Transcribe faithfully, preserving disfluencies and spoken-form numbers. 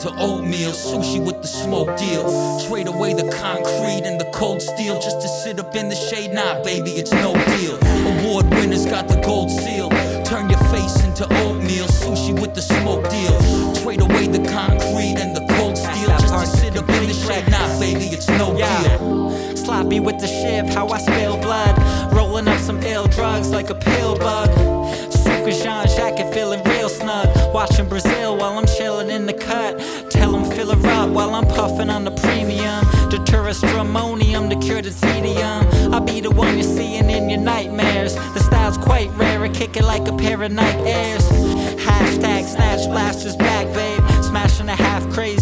into oatmeal, sushi with the smoke deal. Trade away the concrete and the cold steel just to sit up in the shade. Nah, baby, it's no deal. Award winners got the gold seal. Turn your face into oatmeal, sushi with the smoke deal. Trade away the concrete and the cold steel just to sit up in the shade. Nah, baby, it's no deal. Sloppy with the shiv, how I spill blood. Rolling up some ill drugs like a pill bug. Super Jean jacket feeling real snug. Watching Brazil while I'm chilling in the cut. Tell them fill her up while I'm puffing on the premium. Deter stramonium to cure the tedium. I'll be the one you're seeing in your nightmares. The style's quite rare, I kick it like a pair of Nike Airs. Hashtag snatch blasters back, babe. Smashing a half crazy